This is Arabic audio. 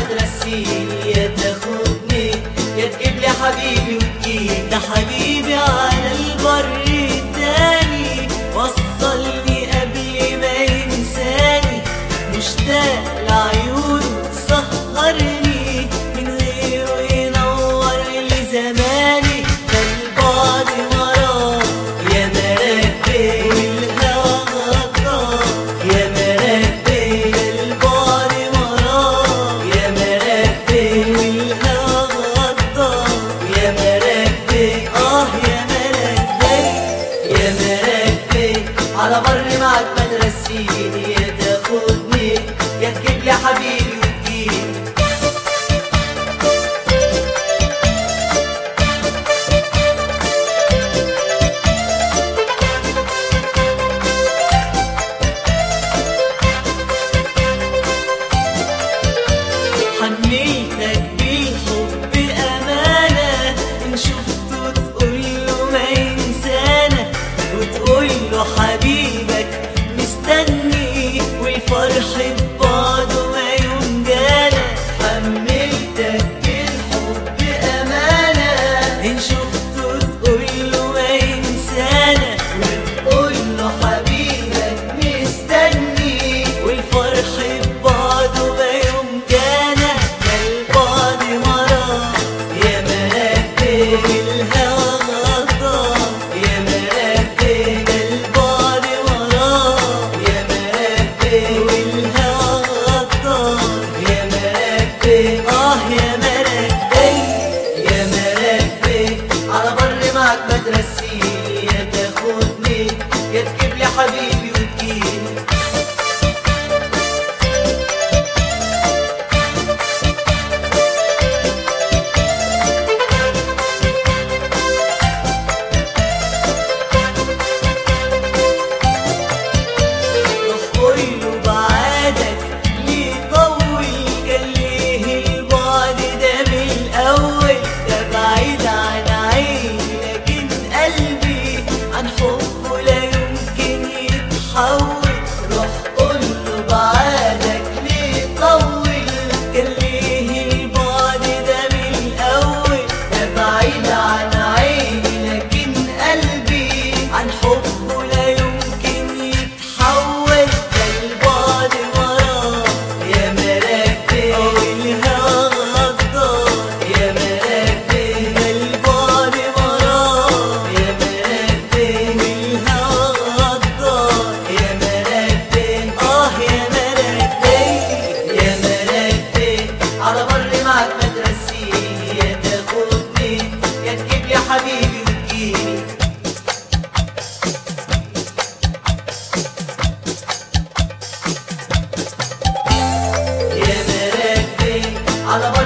ترسيني، يا تاخدني يا تجيب لي حبيبي وتجيب. ده حبيبي على البر التاني وصلني قبل ما ينساني، مشتاق لعيونه تسهرني من غيره ينور لي زماني. ده البعد مرار يا مراكبي والهوى غدار يا مراكبي، ده البعد مرار يا مراكبي والهوى غدار يا مراكبي. يا مراكبي يا مراكبي على بر معاك ما ترسيني، يا تاخدني يا تجيب لي حبيبي وتجيب. حملتك بالحب أمانة، إن شفته تقوله ما ينسانا، وتقوله حبيبك مستني والفرح ببعضه ما يوم جانا. حملتك بالحب أمانة، إن شفته تقوله ما ينسانا، وتقوله حبيبك مستني والفرح ببعضه ما يوم جانا. ده البعد مرار يا مراكبي والهوى غدار يا مراكبي، ده البعد مرار يا مراكبي والهوى غدار يا مراكبي. يا مراكبي يا مراكبي على بر معاك ما ترسيني، يا تاخدني يا تجيب لي حبيبي وتجيب. قوله بعادك ليه طول، كان ليه البعد ده من الأول، ده بعيد عن عيني لكن قلبي عن حبه لا يمكن يتحول. روح قوله بعادك ليه طول، كان ليه البعد ده من الأول، ده بعيد عن عيني لكن قلبي عن حبه لا يمكن يتحول. ده البعد مرار يا مراكبي والهوى غدار يا مراكبي، ده البعد مرار يا مراكبي والهوى غدار يا مراكبي. يا مراكبي يا مراكبي على بر معاك ما ترسيني، يا تاخدني يا تجيب لي حبيبي وتجيني. يا مراكبي على